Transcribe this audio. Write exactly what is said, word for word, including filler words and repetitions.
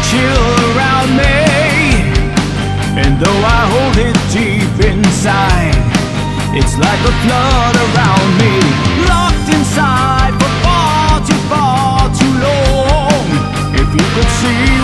chill around me. And though I hold it deep inside, it's like a flood around me, locked inside for far too, far too long. If you could see